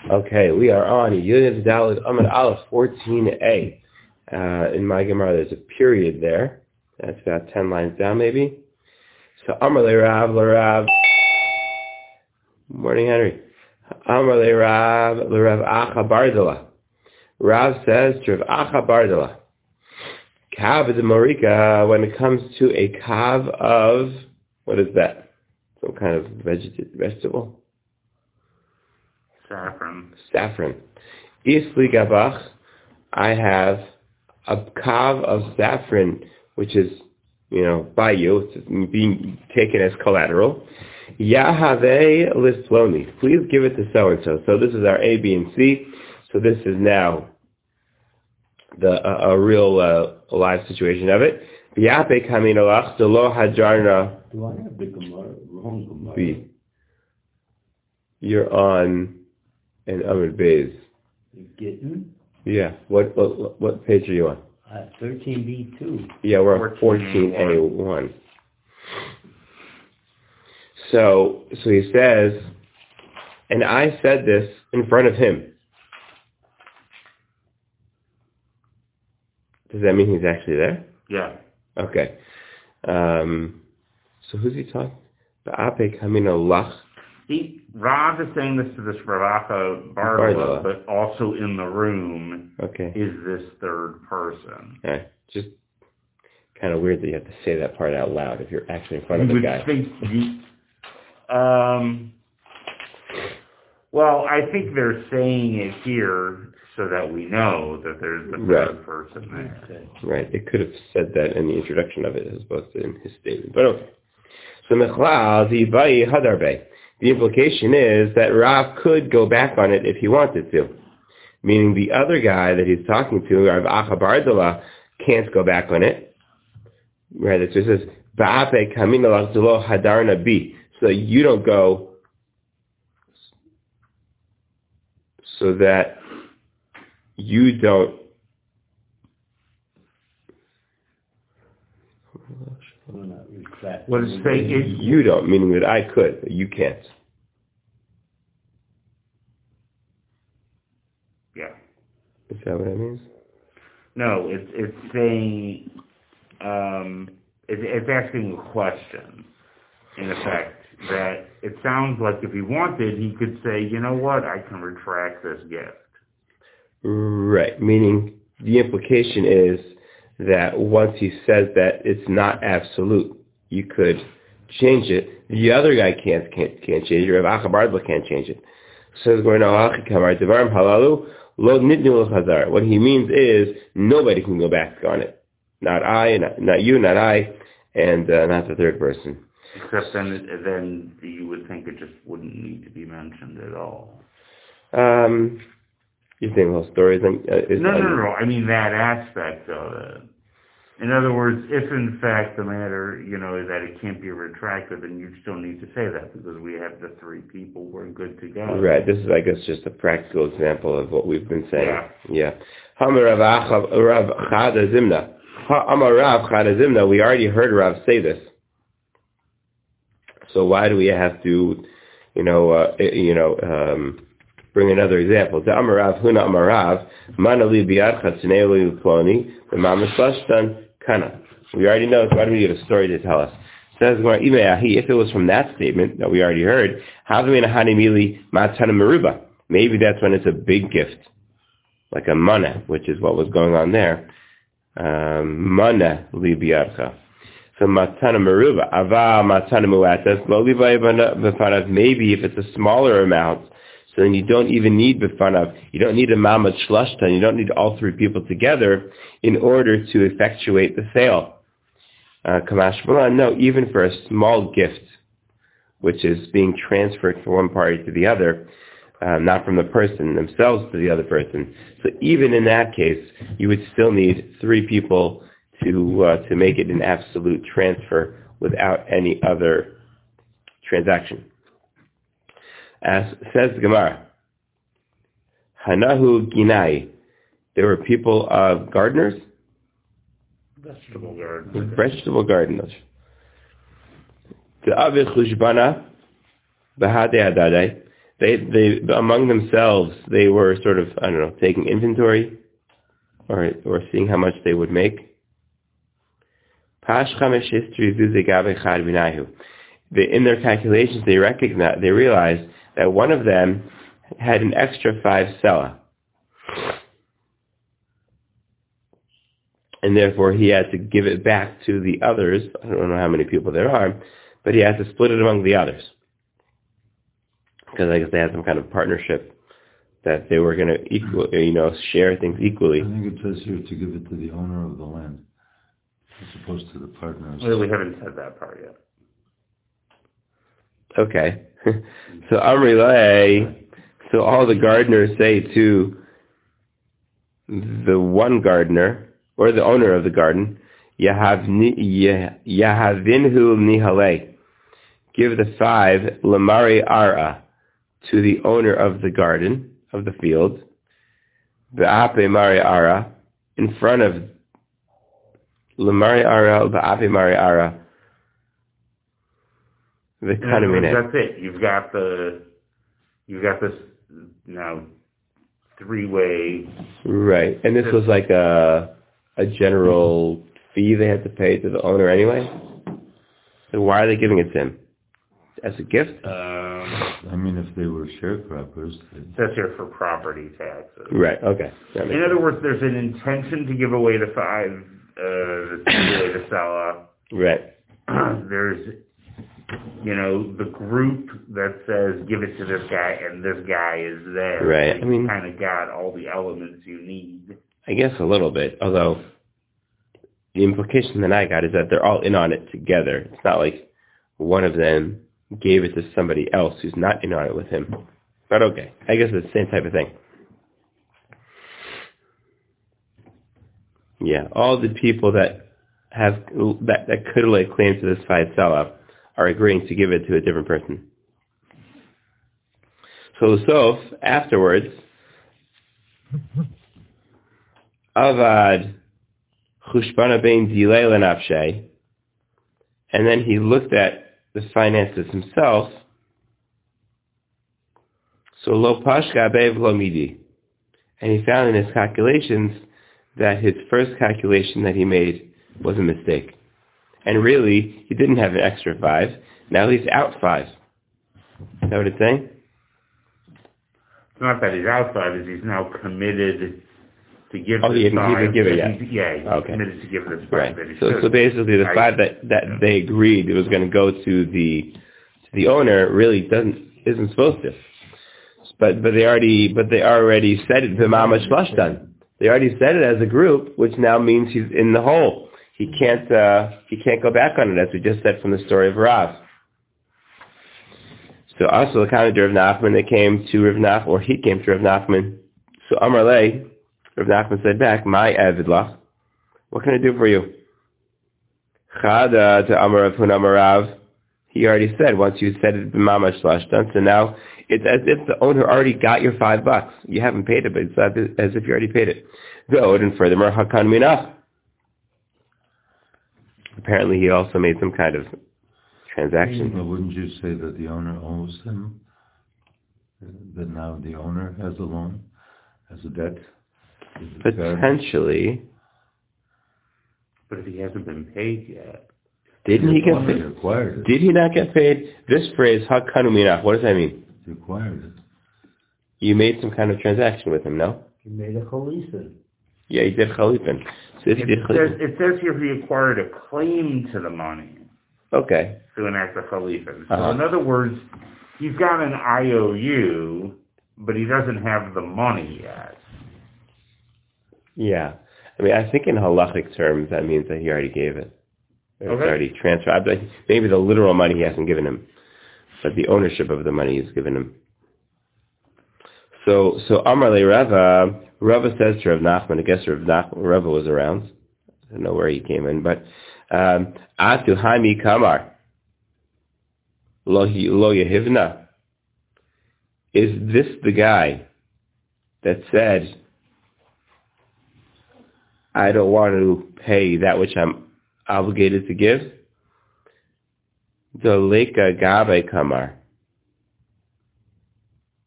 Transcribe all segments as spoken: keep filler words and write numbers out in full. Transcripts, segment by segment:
Okay, we are on Yud Daled Amud Aleph fourteen A. Uh, in my Gemara, there's a period there. That's about ten lines down, maybe. So Amar Le Rav Le Rav. Morning, Henry. Amar Le Rav Le Rav Acha Bardala. Rav says to Rav Acha Bardala, Kav de Marika, when it comes to a kav of, what is that? Some kind of veget- vegetable? Saffron. Saffron. Isli Gabach, I have a kav of saffron, which is, you know, by you, it's being taken as collateral. Yahave Listloni, please give it to so-and-so. So this is our A, B, and C. So this is now the a, a real uh, live situation of it. Yape Kaminalach, Delo Hajarna. Do I have the Gemara wrong Gemara? B. You're on an Amud Beis. You getting? Yeah. What, what what page are you on? Uh, thirteen B two. Yeah, we're on fourteen A one. So so he says, and I said this in front of him. Does that mean he's actually there? Yeah. Okay. Um, so who's he talking? Ba'ape kamina lach. He, Rav is saying this to this Ravacha Bardala, but also in the room okay. is this third person. Okay. Just kind of weird that you have to say that part out loud if you're actually in front of you the guy. Would think the, um, well, I think they're saying it here so that we know that there's the third right. person there. Right. It could have said that in the introduction of it as opposed to in his statement. But okay. So Mechlal Zibai Hadarbe. The implication is that Rav could go back on it if he wanted to. Meaning the other guy that he's talking to, Rav Acha Bardala, can't go back on it. Right, it just says, Ba'ape kaminalach zelo hadarna bi. So you don't go so that you don't What is saying? You don't, meaning that I could, but you can't. Yeah. Is that what that means? No, it's it's saying, um, it, it's asking a question, in effect, that it sounds like if he wanted, he could say, you know what, I can retract this gift. Right, meaning the implication is that once he says that it's not absolute, you could change it. The other guy can't can't, can't change it. Rav Acha Bardala can't change it. So what he means is nobody can go back on it. Not I, not, not you, not I, and uh, not the third person. Except then, then you would think it just wouldn't need to be mentioned at all. Um, you think the whole story is... Uh, is no, no, un- no, no. I mean that aspect of it. In other words, if in fact the matter, you know, that it can't be retracted, then you still need to say that because we have the three people, we're good to go. Right. This is, I guess, just a practical example of what we've been saying. Yeah. Yeah. Hamar Rav Chada Zimna. Hamar Rav Chada Zimna. We already heard Rav say this. So why do we have to, you know, uh, you know, um, bring another example? The Amar Rav Huna Amar Rav Manali Biad Chatzinei Ploni the Mamash Lashtan. Kana. We already know, so why do we need a story to tell us? Says if it was from that statement that we already heard, maybe that's when it's a big gift, like a mana, which is what was going on there. Um, mana li biarcha. So matana meruba, ava matana muatas, lo b'fanav. Maybe if it's a smaller amount, so then you don't even need b'fanav. You don't need a mamad shlashtan. You don't need all three people together in order to effectuate the sale. Uh, Kamash Malan, no, even for a small gift, which is being transferred from one party to the other, uh, not from the person themselves to the other person. So even in that case, you would still need three people to uh, to make it an absolute transfer without any other transaction. As says the Gemara, Hanahu Ginai, there were people of gardeners, vegetable gardeners, vegetable gardeners. The Avich Lushbana, Bahade Adadai, they they among themselves they were sort of, I don't know, taking inventory or or seeing how much they would make. They, in their calculations, they recognized, they realized that one of them had an extra five selah, and therefore he had to give it back to the others. I don't know how many people there are, but he had to split it among the others because I guess they had some kind of partnership that they were going to equal, you know, share things equally. I think it says here to give it to the owner of the land, as opposed to the partners. Well, we haven't said that part yet. Okay. So Amri Lei, so all the gardeners say to the one gardener, or the owner of the garden, Yahavinhu Nihale, give the five Lamari Ara to the owner of the garden, of the field, Ba'ape Mari Ara, in front of Lamari Ara, Ba'ape Mari Ara, the Kanumine. That's it. You've got the, you've got this now three-way. Right, and this was like a a general fee they had to pay to the owner anyway. So why are they giving it to him? As a gift? Um, I mean, if they were sharecroppers. That's here for property taxes. Right. Okay. In other words, there's an intention to give away the five, uh, the away the Salah. Right. There's, you know, the group that says give it to this guy, and this guy is there. Right. So I mean, kind of got all the elements you need. I guess a little bit, although the implication that I got is that they're all in on it together. It's not like one of them gave it to somebody else who's not in on it with him. But okay, I guess it's the same type of thing. Yeah, all the people that have that, that could lay claim to this five selah are agreeing to give it to a different person. So Sof, afterwards, Avad Chushbana bein Dilei Lenafshe, and then he looked at the finances himself. So Lo Pashka Bev Lo Midi, and he found in his calculations that his first calculation that he made was a mistake. And really, he didn't have an extra five. Now he's out five. Is that what it's saying? It's not that he's out five, it's he's now committed to give oh, this he hasn't five. even given it yet. He's, yeah, he's okay. committed to give this five. Right. That he So, should. so basically, the I, five that, that yeah. they agreed it was going to go to the to the owner really doesn't isn't supposed to. But but they already but they already said it. V'mamash done. They already said it as a group, which now means he's in the hole. He can't uh, he can't go back on it, as we just said from the story of Rav. So also the kind of Rav Nachman, they came to Rav Nachman, or he came to Rav Nachman. So Amar Lei, Rav Nachman said back, "My avidlach, what can I do for you?" Chada to Amar Rav Hun Amar Rav. He already said once you said it b'mamash done. So now it's as if the owner already got your five bucks. You haven't paid it, but it's as if you already paid it. Go and furthermore, hakan minach. Apparently, he also made some kind of transaction. Well, wouldn't you say that the owner owes him? That now the owner has a loan, has a debt? Potentially. But if he hasn't been paid yet. Didn't he get paid? Acquired it. Did he not get paid? This phrase, hakanu minach, what does that mean? He acquired it. You made some kind of transaction with him, no? He made a chalipin. Yeah, he did chalipin. So if he It, did says, chalipin. it says here he acquired a claim to the money Okay. through an act of chalipin. So Uh-huh. in other words, he's got an I O U, but he doesn't have the money yet. Yeah. I mean, I think in halachic terms, that means that he already gave it. Or it's Okay. already transferred. Like, maybe the literal money he hasn't given him, but the ownership of the money he's given him. So, so Amar le Rava, Rava says to Rav Nachman, I guess Rav Nachman, Rava was around. I don't know where he came in, but um, Atu Haimi Kamar Lo Lo Yehivna. Is this the guy that said, I don't want to pay that which I'm obligated to give? The Leka Gabe Kamar.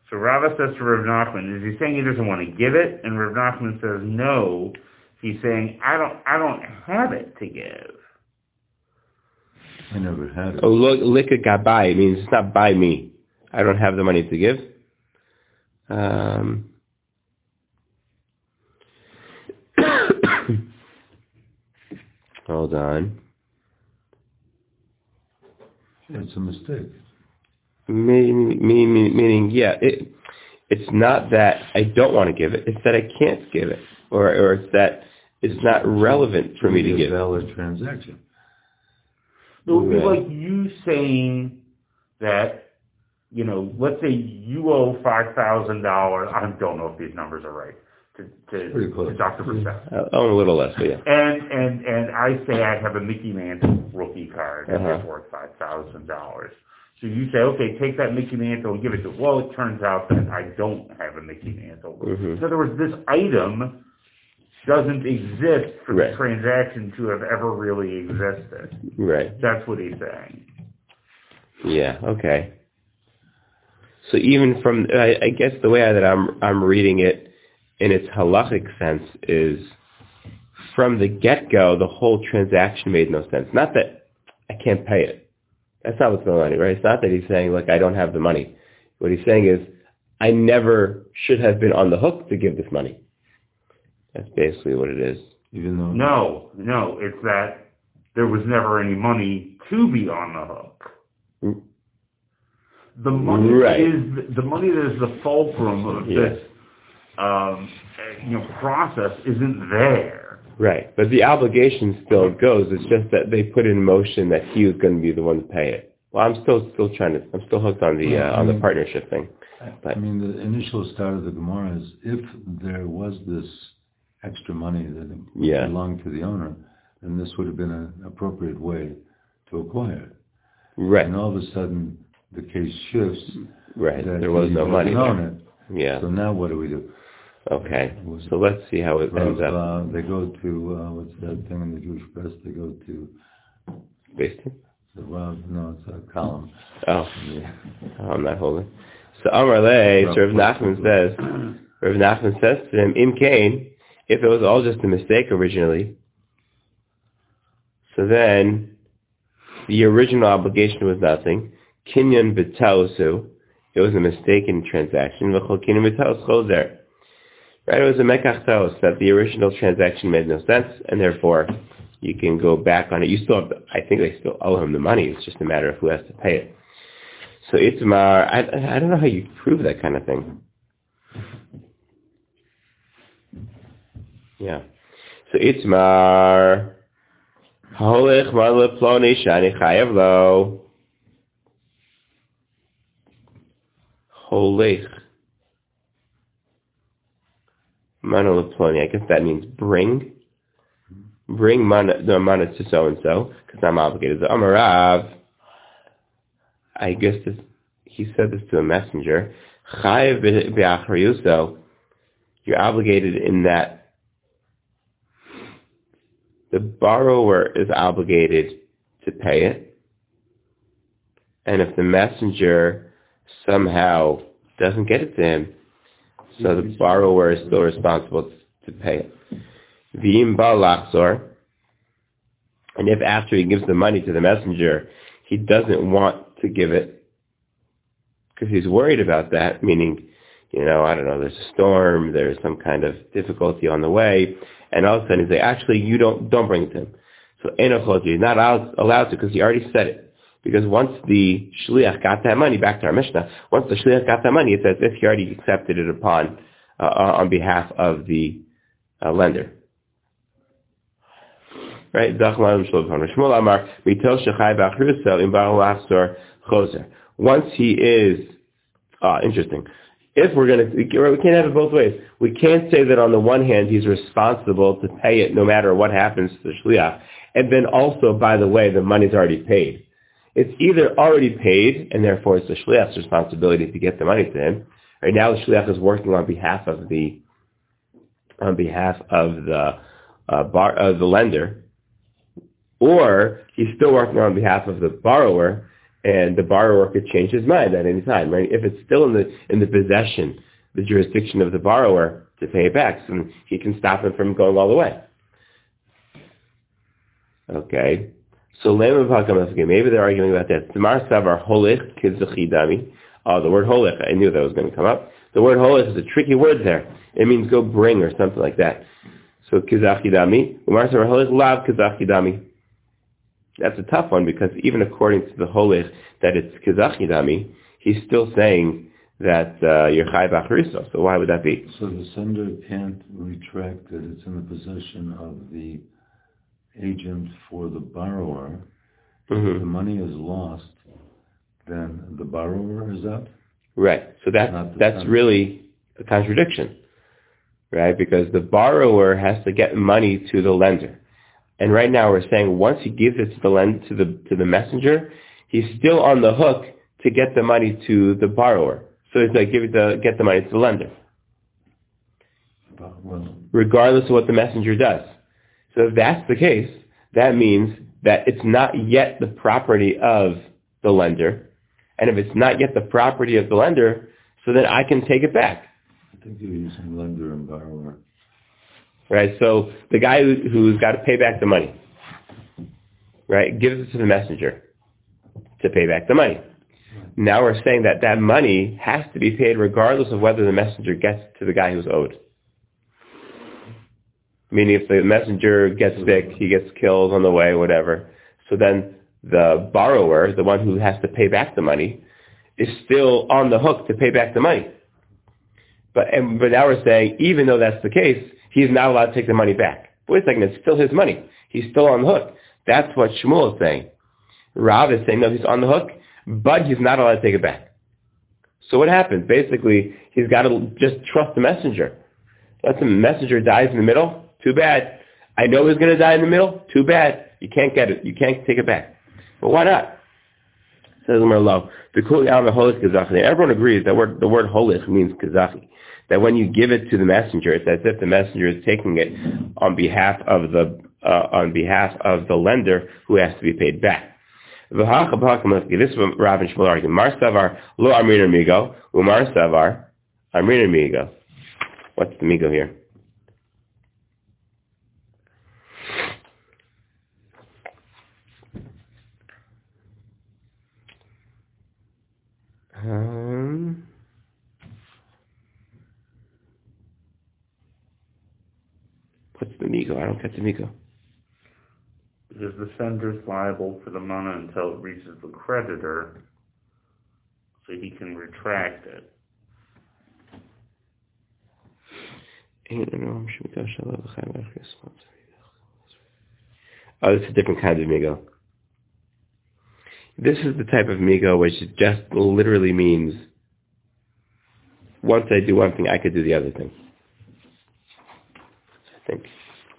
So Rava says to Rav Nachman, is he saying he doesn't want to give it? And Rav Nachman says no. He's saying I don't I don't have it to give. I never had it. Oh, look, lika gabai means it's not by me. I don't have the money to give. Um, hold on. It's a mistake. Meaning, meaning, meaning yeah, it, it's not that I don't want to give it. It's that I can't give it, or or it's that it's not relevant for me to give. A valid transaction. It would be Right. like you saying that, you know, let's say you owe five thousand dollars. I don't know if these numbers are right. To, Pretty to, close. to Doctor Brissett. Uh, oh, a little less, but yeah. And and and I say I have a Mickey Mantle rookie card and Uh-huh. it's worth five thousand dollars. So you say, okay, take that Mickey Mantle and give it to. Well, it turns out that I don't have a Mickey Mantle. Mhm. In other words, this item doesn't exist for Right. the transaction to have ever really existed. Right. That's what he's saying. Yeah. Okay. So even from, I, I guess the way that I'm I'm reading it in its halachic sense is, from the get-go, the whole transaction made no sense. Not that I can't pay it. That's not what's going on, right? It's not that he's saying, like, I don't have the money. What he's saying is, I never should have been on the hook to give this money. That's basically what it is. Even though No, no, it's that there was never any money to be on the hook. The money Right. is the money that is the fulcrum of Yes. this, um, you know, process isn't there. Right. But the obligation still goes. It's just that they put in motion that he was going to be the one to pay it. Well, I'm still still trying to. I'm still hooked on the Yeah, uh, I on the mean- partnership thing. I mean, the initial start of the Gemara is if there was this extra money that Yeah. belonged to the owner, then this would have been an appropriate way to acquire it. Right. And all of a sudden, the case shifts. Right. that There was he no doesn't money. own there. it. Yeah. So now what do we do? Okay. So let's see how it ends Rav, up. uh, they go to, uh, what's that thing in the Jewish press? They go to Based on- the Rav, no, it's a column. Oh, Yeah. oh, I'm not holding. So Amar Le, so Rav Nachman says, Rav Nachman says to him, Im Kain, if it was all just a mistake originally, so then the original obligation was nothing. Kinyan b'tausu, it was a mistaken transaction. V'chol kinyan b'taus chozer. Right, it was a mekach taos, that the original transaction made no sense, and therefore you can go back on it. You still have, the, I think they still owe him the money. It's just a matter of who has to pay it. So Itmar, I, I don't know how you prove that kind of thing. Yeah. So Itmar, Holech Marle Ploni Shani Chayev Lo. Holech Marle Ploni. I guess that means bring. Bring mana, the mana to so and so, because I'm obligated. The Amarav, I guess this, he said this to a messenger. Chayev b'achriyuso. You're obligated in that the borrower is obligated to pay it, and if the messenger somehow doesn't get it to him, so the borrower is still responsible to pay it. V'im ba'lachzor, and if after he gives the money to the messenger, he doesn't want to give it because he's worried about that, meaning, you know, I don't know, there's a storm, there's some kind of difficulty on the way, and all of a sudden he's like, actually, you don't don't bring it to him. So enoch you're not allowed, allowed to, because he already said it. Because once the shliach got that money, back to our Mishnah, once the shliach got that money, it's as if he already accepted it upon uh, on behalf of the uh, lender. Right? Once he is, ah, interesting. If we're going to, we can't have it both ways. We can't say that on the one hand he's responsible to pay it no matter what happens to the shliach, and then also, by the way, the money's already paid. It's either already paid, and therefore it's the shliach's responsibility to get the money to him. Right now, the shliach is working on behalf of the on behalf of the uh, bar, uh, the lender, or he's still working on behalf of the borrower, And the borrower could change his mind at any time, right? If it's still in the in the possession, the jurisdiction of the borrower to pay it back, so he can stop him from going all the way. Okay. So maybe they're arguing about that. Oh, the word holich, I knew that was going to come up. The word holich is a tricky word there. It means go bring or something like that. So kizachidami, umar savar holich lav kizachidami. That's a tough one because even according to the holich that it's kizachidami, he's still saying that uh, you're chai b'achriso. So why would that be? So the sender can't retract that it's in the possession of the agent for the borrower. Mm-hmm. If the money is lost, then the borrower is out? Right. So that that's sender. Really a contradiction, right? Because the borrower has to get money to the lender. And right now we're saying once he gives it to the lend to the to the messenger, he's still on the hook to get the money to the borrower. So it's like give it the get the money to the lender. Well, regardless of what the messenger does. So if that's the case, that means that it's not yet the property of the lender. And if it's not yet the property of the lender, so then I can take it back. I think you're using lender and borrower. Right, so the guy who, who's got to pay back the money, right, gives it to the messenger to pay back the money. Now we're saying that that money has to be paid regardless of whether the messenger gets to the guy who's owed. Meaning if the messenger gets sick, he gets killed on the way, whatever. So then the borrower, the one who has to pay back the money, is still on the hook to pay back the money. But and, but now we're saying, even though that's the case, he's not allowed to take the money back. But wait a second, it's still his money. He's still on the hook. That's what Shmuel is saying. Rav is saying, no, he's on the hook, but he's not allowed to take it back. So what happens? Basically, he's got to just trust the messenger. Let the messenger dies in the middle, too bad. I know he's going to die in the middle, too bad. You can't get it. You can't take it back. But why not? Says Merlot. Everyone agrees that word, the word holich means kazachi. That when you give it to the messenger, it's as if the messenger is taking it on behalf of the uh, on behalf of the lender who has to be paid back. This is what Rav and Shmuel argue. Mar savar lo amrina migo, umar savar amrina migo. What's the migo here? Um, what's the migo? I don't get the migo. Because the sender's liable for the money until it reaches the creditor, so he can retract it. Oh, this is a different kind of migo. This is the type of migo which just literally means once I do one thing, I could do the other thing. I think.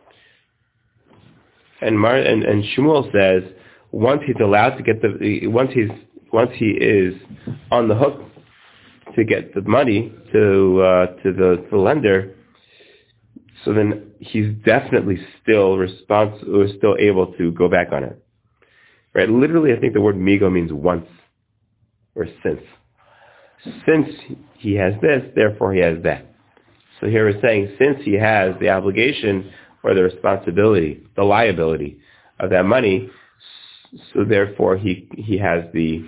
And Mar and, and Shmuel says once he's allowed to get the once he's once he is on the hook to get the money to uh, to the, to the lender, so then he's definitely still responsible, still able to go back on it. Right? Literally, I think the word migo means once or since. Since he has this, therefore he has that. So here we're saying since he has the obligation or the responsibility, the liability of that money, so therefore he he has the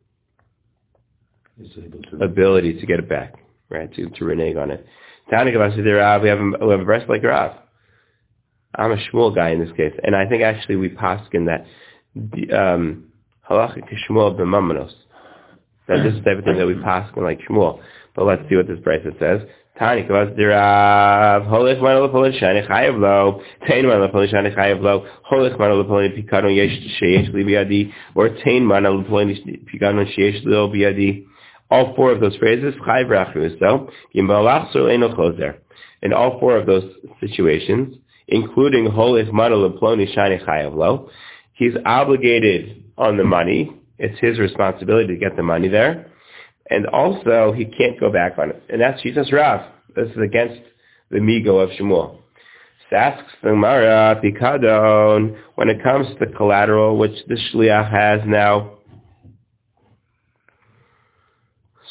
ability to get it back, right? To to renege on it. We have a, we have a verse like Rav. I'm a Shmuel guy in this case, and I think actually we paskin that um halachic Shmuel b'mamanos. That this is the type of thing that we paskin like Shmuel. But let's see what this verse says. Tani kavaz dirav holich mano lepolish shani chayav lo tain mano lepolish shani chayav lo holich mano lepolish pikadon yesh sheyesh li biyadi or tain mano lepolish pikadon sheyesh li biyadi. All four of those phrases chayav rachus so yimbalach so eno chozer. In all four of those situations, including holich mano lepolish shani chayav lo, he's obligated on the money. It's his responsibility to get the money there. And also, he can't go back on it. And that's Shitas Rav. This is against the migo of Shmuel. Asks the Gemara, Pikadon, when it comes to the collateral, which the Shliach has now,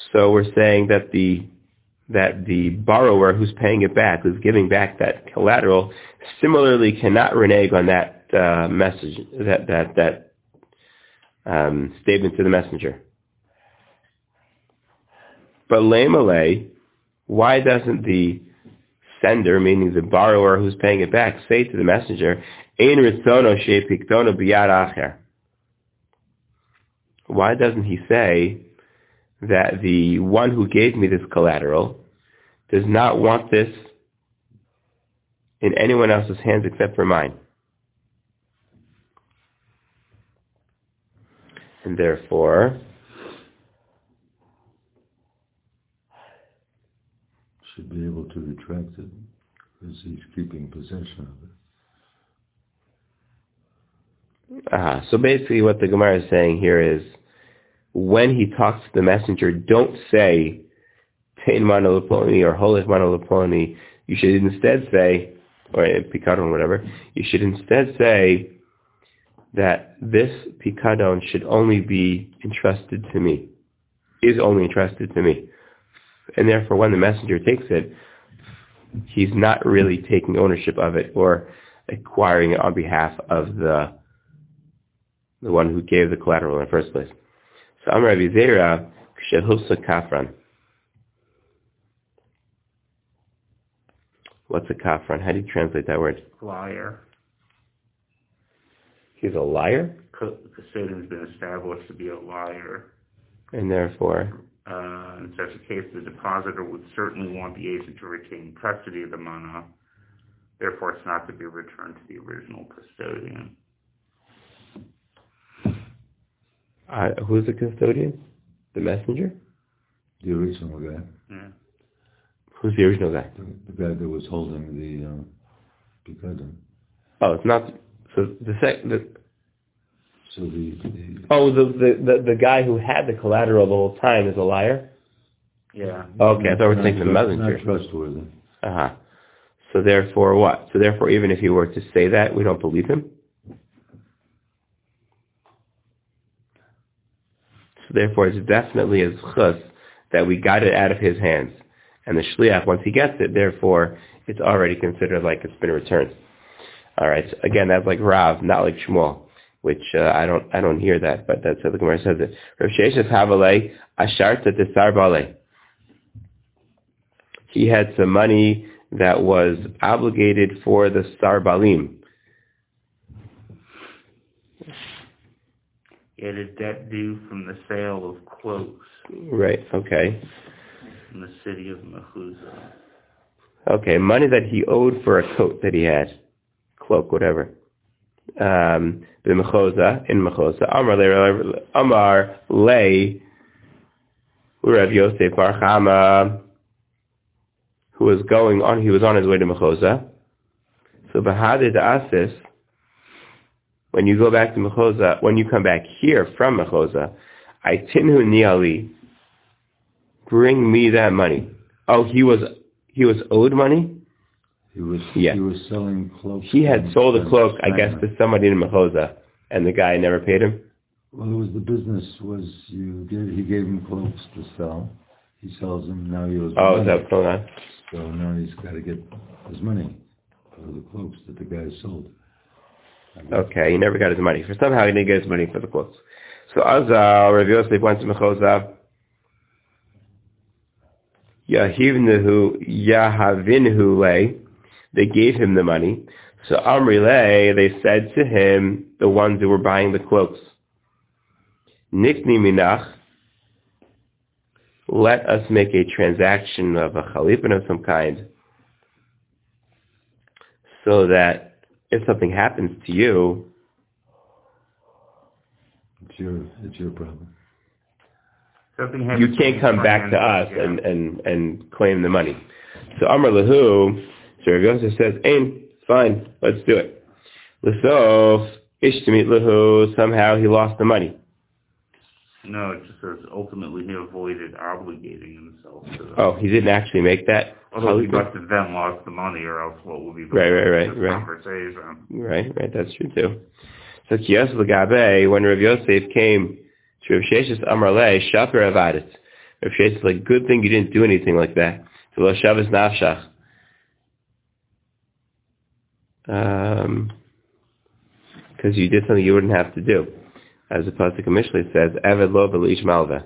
So we're saying that the that the borrower who's paying it back, who's giving back that collateral, similarly cannot renege on that uh, message, that that that um, statement to the messenger. But le'malei, why doesn't the sender, meaning the borrower who's paying it back, say to the messenger, "Ein ritzono she'pikdono biyad acher"? Why doesn't he say that the one who gave me this collateral does not want this in anyone else's hands except for mine? And therefore, should be able to retract it because he's keeping possession of it. uh, so basically what the Gemara is saying here is, when he talks to the messenger, don't say Tein mano leponi or Holech mano leponi. You should instead say, or pikadon, whatever. You should instead say that this pikadon should only be entrusted to me, is only entrusted to me, and therefore when the messenger takes it, he's not really taking ownership of it or acquiring it on behalf of the the one who gave the collateral in the first place. So Amar Rabbi Zera k'shehusa kafran. What's a kafran? How do you translate that word? Liar. He's a liar? Custodian's been established to be a liar. And therefore? Uh, in such a case, the depositor would certainly want the agent to retain custody of the mana. Therefore, it's not to be returned to the original custodian. Uh, who's the custodian? The messenger? The original guy. Yeah. Who's the original guy? The, the guy that was holding the uh, pikadon. Oh, it's not. So the sec. The, so the, the oh, the, the the the guy who had the collateral the whole time is a liar. Yeah. Okay, I thought we were thinking the not, messenger. Not trustworthy. Uh huh. So therefore, what? So therefore, even if he were to say that, we don't believe him. So therefore, it's definitely a zchus that we got it out of his hands. And the shliach, once he gets it, therefore, it's already considered like it's been returned. All right. So again, that's like Rav, not like Shmuel, which uh, I don't I don't hear that, but that's how the Gemara says it. Rav Sheshes Havalei Asharta Tesar Balei. He had some money that was obligated for the Sarbalim. He had a debt due from the sale of cloaks. Right. Okay. In the city of Mechuzah. Okay, money that he owed for a coat that he had, cloak, whatever. Um, the Mechoza, in Mechoza, Amar le, Amar le, Rav Yosef Bar Chama, who was going on, he was on his way to Mechoza. So Bahadid Asis, when you go back to Mechoza, when you come back here from Mechoza, I tinhu niali, bring me that money. Oh, he was he was owed money? He was yeah. he was selling cloaks. He had sold a cloak, I guess, to somebody in Mechoza, and the guy never paid him? Well, it was the business was you gave, he gave him cloaks to sell. He sells them, now he owes Oh, money. is that what's going on? So now he's got to get his money for the cloaks that the guy sold. Okay, he never got his money. For somehow he didn't get his money for the clothes. So Azal, Rav Yosef went to Mechoza. Yahivnahu, Yahavinhu lay. They gave him the money. So Amri lay, they said to him, the ones who were buying the cloaks, Nikni minach, let us make a transaction of a chalipin of some kind, so that if something happens to you, it's your it's your problem. Something you happens can't to come your back friend, to us yeah. and, and, and claim the money. So Amar Lahu, so Rav Yosef says, Ain, fine, let's do it. L'sof, Ishtamit Lahu, somehow he lost the money. No, it just says ultimately he avoided obligating himself to them. Oh, he didn't actually make that? Although he must have then lost the money, or else what would be the right, right, right, this right. conversation? Right, right, that's true too. So Kiyos L'Gabe, when Rav Yosef came to Rav Sheshes Amar Le, Shaper Avadit, Rav Sheshes is like, good thing you didn't do anything like that. So lo shavas nafshach. Um, because you did something you wouldn't have to do. As the Pasuk in Mishlei says, Eved lo v'lish malva.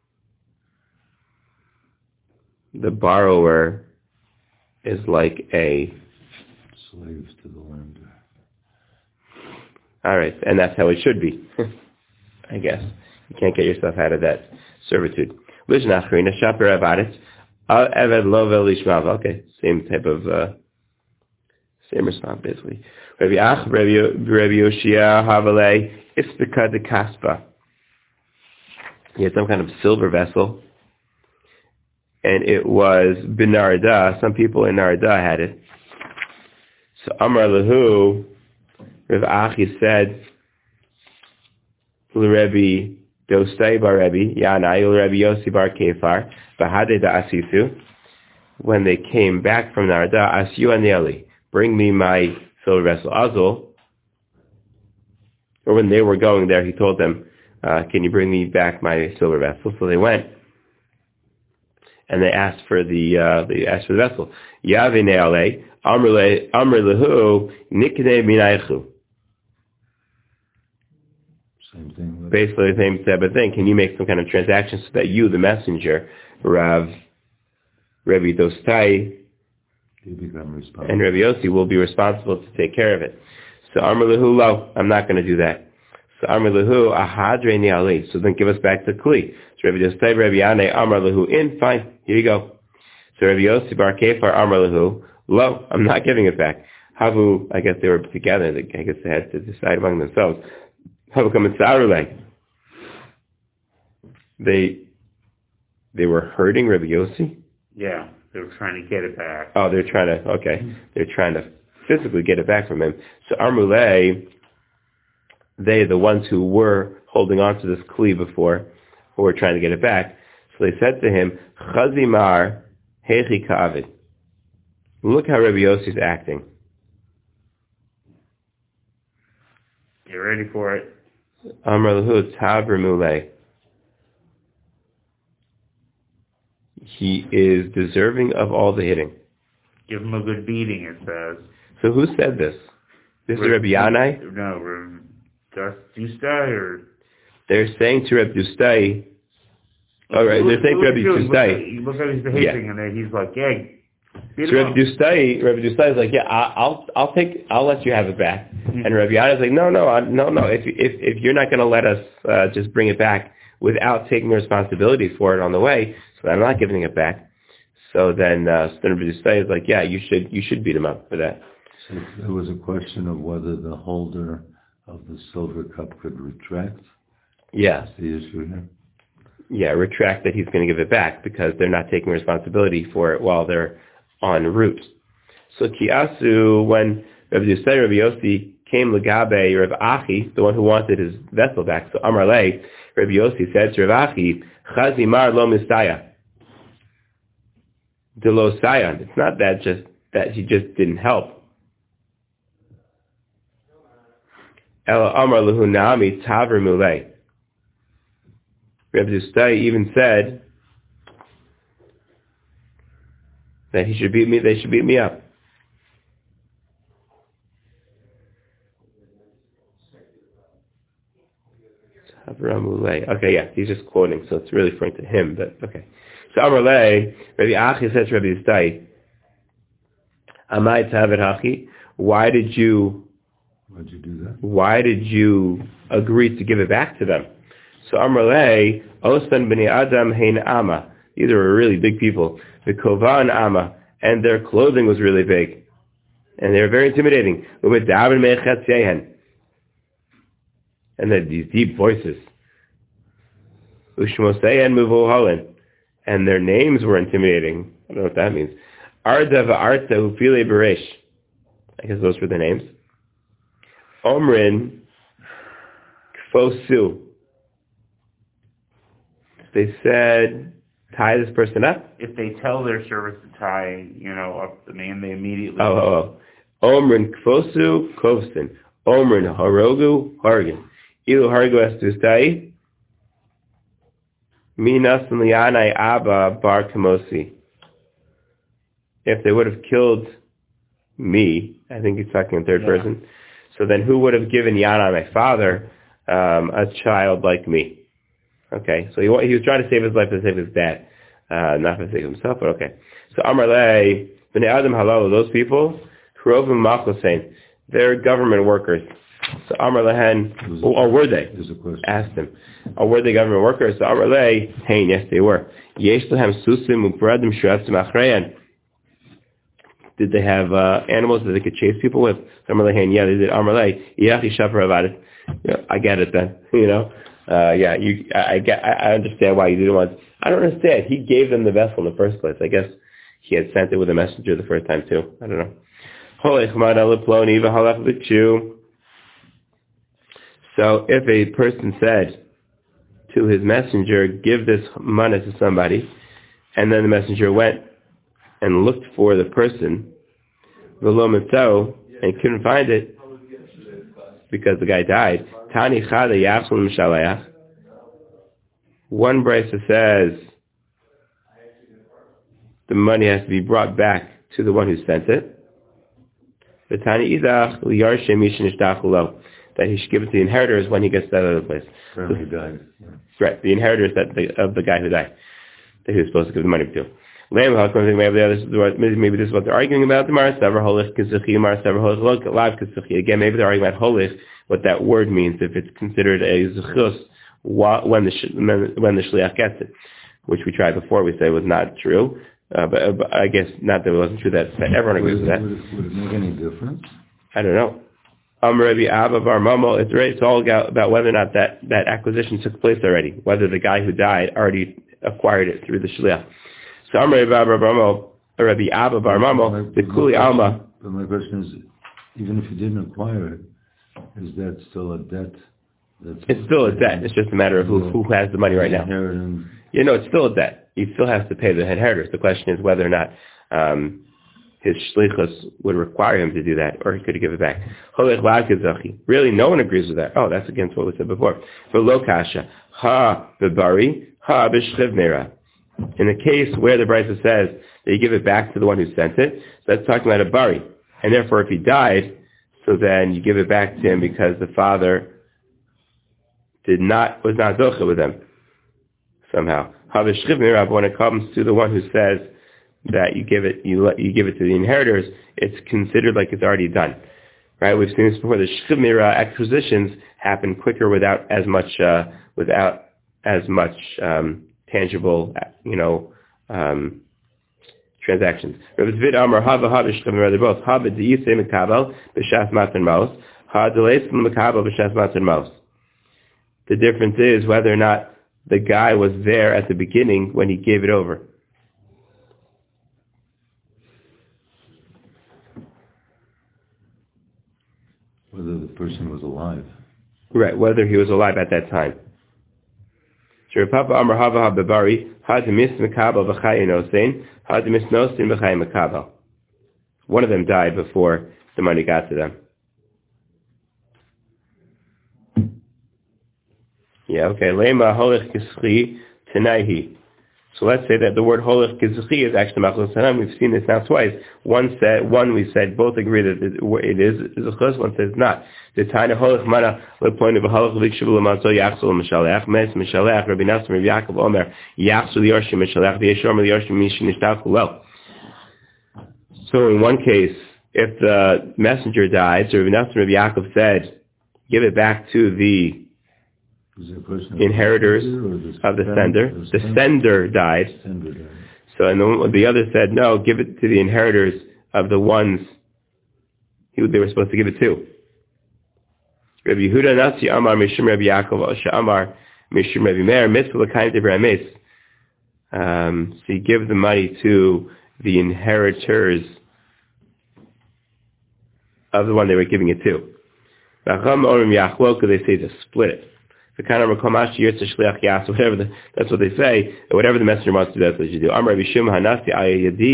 The borrower is like a slave to the lender. All right, and that's how it should be, I guess. You can't get yourself out of that servitude. Okay, same type of, uh, same response, basically. Rabbi Ach, Rabbi Yoshia, Havale, Ispika de Kaspa. He had some kind of silver vessel, and it was Binarda. Some people in Narada had it. So Amar Lahu, Rav Achi said, Rabbi Dostai bar Rabbi, Yanai, Rabbi Yossi bar Kefar, Bahade da Asisu, when they came back from Narada, Asyu Aneli, bring me my silver vessel. Azul, or when they were going there, he told them, uh, can you bring me back my silver vessel? So they went, and they asked for the, uh, they asked for the vessel. Yavine Ale, Amr Lahu, Nikne Minaichu. Same thing. Basically the same type of thing. Can you make some kind of transaction so that you, the messenger, Rav, Rabbi Dostai, and Rabbi Yossi will be responsible to take care of it. So Amr Lahu, lo, I'm not going to do that. So Amr Lahu, ahadre ni ali. So then give us back the kli. So Rabbi Dostai, Rabbi Yanei, Amr Lahu, in, fine, here you go. So Rabbi Yossi bar Kefar, Amr Lahu, lo, I'm not giving it back. Havu, I guess they were together. I guess they had to decide among themselves. Havu come in They, they were hurting Rabbi Yossi? Yeah, they were trying to get it back. Oh, they're trying to, okay. They're trying to physically get it back from him. So Amrulay, they, the ones who were holding on to this kli before, who were trying to get it back, so they said to him, Chazimar hechi ka'avid. Look how Rabbi Yossi is acting. You ready for it? Amr lahu tabr mulei. He is deserving of all the hitting. Give him a good beating, it says. So who said this? This is Rabbi Yanai? No, Rabbi Dostai or... They're saying to Rabbi Dostai, all right, they're saying to Rabbi Dostai. Look how he's behaving, yeah. And then he's like, yeah. So Rabbi Dostai, Rabbi Dostai is like, yeah, I'll, I'll take, I'll let you have it back. Mm-hmm. And Rabbi Yanai is like, no, no, I, no, no. If, if, if you're not going to let us uh, just bring it back without taking responsibility for it on the way, so I'm not giving it back. So then, uh, so then Rabbi Dostai is like, yeah, you should, you should beat him up for that. So there was a question of whether the holder of the silver cup could retract. Yeah. That's the issue here. Yeah, retract that he's going to give it back because they're not taking responsibility for it while they're en route. So Kiasu, when Rabbi Dostai, Rabbi Yossi came Lagabe, Rabbi Achi, the one who wanted his vessel back, so Amar Le, Rabbi Yossi said to Rabbi Achi, Chazimar lo mistaya. De lo sayan. It's not that just that he just didn't help. Ela Amar lahu nami taver mulei. Rabbi Dostai even said that he should beat me, they should beat me up. Okay, yeah, he's just quoting, so it's really referring to him, but okay. So Amarle, Rabbi Achi says to Rabbi Dostai, Amai Tavet Hachi, why did you Why did you do that? Why did you agree to give it back to them? So Amarle, Ostan b'nei Adam hein Ama. These were really big people. The Kovan Ama, and their clothing was really big. And they were very intimidating. And they had these deep voices. Ushmoseyan Muvohalin. And their names were intimidating. I don't know what that means. Arda v'arta ufile beresh. I guess those were the names. Omrin Kfosu. They said, tie this person up. If they tell their service to tie, you know, up the man, they immediately... Oh, oh, oh. Omrin Kfosu Kovstin. Omrin Harogu Hargan. Ilu Hargu Estustai. Minas lianai Abba bar kamosi. If they would have killed me, I think he's talking in third Yeah. person. So then who would have given Yana, my father, um, a child like me? Okay, so he, he was trying to save his life to save his dad, uh, not for the sake of himself, but okay. So Amar Lei, Bnei Adam Halal, those people, Krovim Machlosein, they're government workers. So Amar Lehen, or, or were they? Asked him. Or were they government workers? So Amar Lei, hey, yes they were. Yesh Lehem Susim Ubradim Shuasim Achreyan. Did they have uh, animals that they could chase people with? So Amar Lehen, yeah, they did. Amar Lei, Yachi Shafar about it. Yeah, I get it then, you know. Uh, yeah, you. I, I get. I understand why you didn't want. I don't understand. He gave them the vessel in the first place. I guess he had sent it with a messenger the first time too. I don't know. So if a person said to his messenger, "Give this money to somebody," and then the messenger went and looked for the person, and couldn't find it because the guy died. Tani chada yachol mishalayach. One brisa says the money has to be brought back to the one who sent it. The Tani idach liyarshe mishin ishtachulo, that he should give it to the inheritors when he gets to that other place. So he died. Yeah. Right, the inheritors that the, of the guy who died, that he was supposed to give the money to. Maybe this is what they're arguing about. Again, maybe they're arguing about holich, what that word means, if it's considered a zechus when the when the shliach gets it, which we tried before. We said was not true, uh, but, but I guess not that it wasn't true. That, that everyone agrees with that. Would it, would it make any difference? I don't know. Um, Rabbi Abba Bar Mamo. It's right. It's all about whether or not that, that acquisition took place already. Whether the guy who died already acquired it through the shliach. So I'm Rabbi Abba Bar Mamo, Rabbi Abba Bar Mamo, the Kuli Alma. But my question is, even if you didn't acquire it, is that still a debt? That's it's still a debt. It's just a matter of who who has the money right now. Inheritance. You know, it's still a debt. He still has to pay the inheritors. The question is whether or not um, his shlichus would require him to do that, or he could give it back. Really, no one agrees with that. Oh, that's against what we said before. For lo kasha, ha bebari, ha b'shchiv meira. In the case where the Brisa says that you give it back to the one who sent it, that's talking about a bari. And therefore, if he died, so then you give it back to him because the father did not was not zocha with them somehow. When it comes to the one who says that you give it you let, you give it to the inheritors, it's considered like it's already done, right? We've seen this before. The shchiv meira acquisitions happen quicker without as much uh, without as much um, tangible, you know, um, transactions. They're both the difference is whether or not the guy was there at the beginning when he gave it over. Whether the person was alive. Right, whether he was alive at that time. One of them died before the money got to them. Yeah, okay. Lema holich kischi tenaihi. So let's say that the word holich kischi is actually machlos hanam. We've seen this now twice. One said, one we said both agree that it is zechus. One says not. The taina holich mana lepoinu v'holich likshavu l'manso yachsul l'mishalech mes mishalech Rabbi Nassim Rabbi Yaakov Omer yachsul liyorshim mishalech v'yeshom liyorshim mishin nishtavku well. So in one case, if the messenger died, so Rabbi Nassim Rabbi Yaakov said, give it back to the inheritors of the sender. The sender died. So and the, the other said, no, give it to the inheritors of the ones he, they were supposed to give it to. Rabbi Yehuda Nasi Amar Mishum Rabbi Yaakov Amar Mishum Rabbi Meir Mitzvah L'Kayin Divrei Ames. Um, so you give the money to the inheritors of the one they were giving it to. They say to split it. The kind of whatever the, that's what they say. Whatever the messenger wants to do, that's what you do.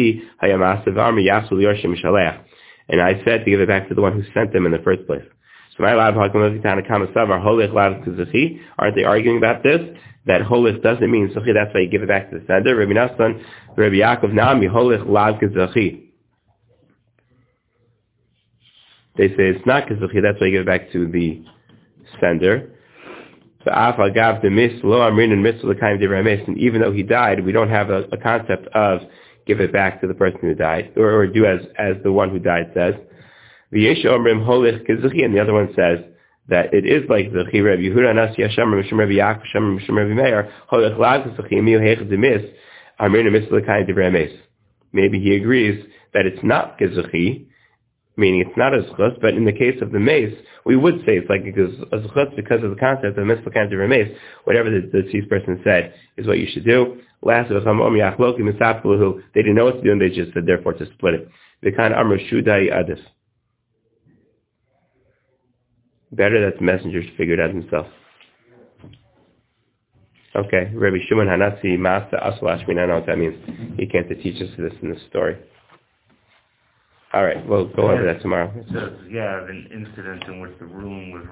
And I said to give it back to the one who sent them in the first place. So my lab aren't they arguing about this? That holich doesn't mean zachi, that's why you give it back to the sender. Rabbi Nassan, Rabbi Yaakov Nami, holich lav zachi. They say it's not kazachi, that's why you give it back to the sender. And even though he died, we don't have a, a concept of give it back to the person who died, or, or do as as the one who died says. And the other one says that it is like the Rabbi Yehuda Nasi Yasham Mishum Rabbi Yaakov Shem Mishum Rabbi Meir Holech Lav Kazachi Miu Hech Demis Amrin Misl Kain Divrei Mes. Maybe he agrees that it's not Kazachi, meaning it's not a zchus, but in the case of the mace, we would say it's like a zchus because of the concept of Misl Kain Divrei Mes. Whatever the, the deceased person said is what you should do. Last of them, they didn't know what to do, and they just said therefore to split it. The kind of Amr Shudai Adif. Better that the messenger should figure it out himself. Okay, Rabbi Shimon Hanasi Masa Asal Ashmin, I know what that means. He came to teach us this in this story. All right, we'll go over that tomorrow. It says, yeah, an incident in which the ruling was